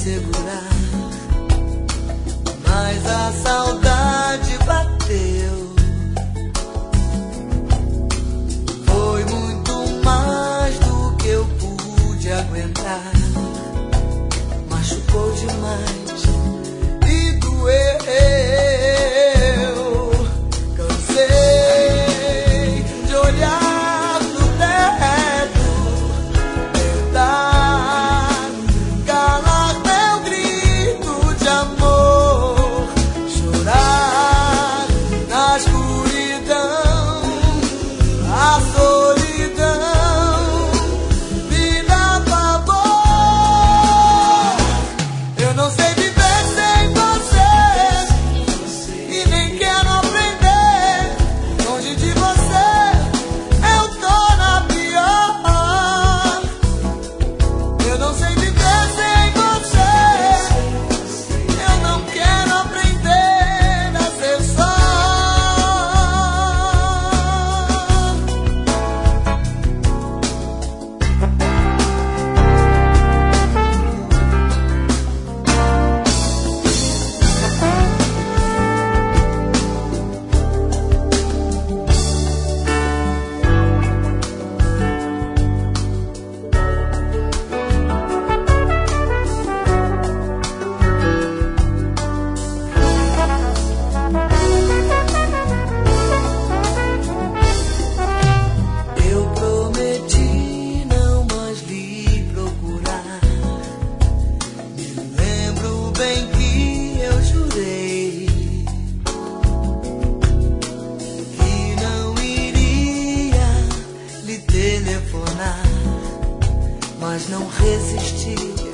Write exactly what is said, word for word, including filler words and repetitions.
segurar, mas a saudade bateu. Foi muito mais do que eu pude aguentar, machucou demais e doeu. Cansei de olhar no teto, tentar calar meu grito de amor, chorar na escuridão, a solidão me dá pavor. Eu não sei viver sem você e nem quero aprender. Longe de você eu tô na pior. Eu não sei viver sem você, eu não quero aprender a ser só. Eu prometi não mais lhe procurar. Me lembro bem que eu jurei que não iria lhe telefonar, mas não resisti.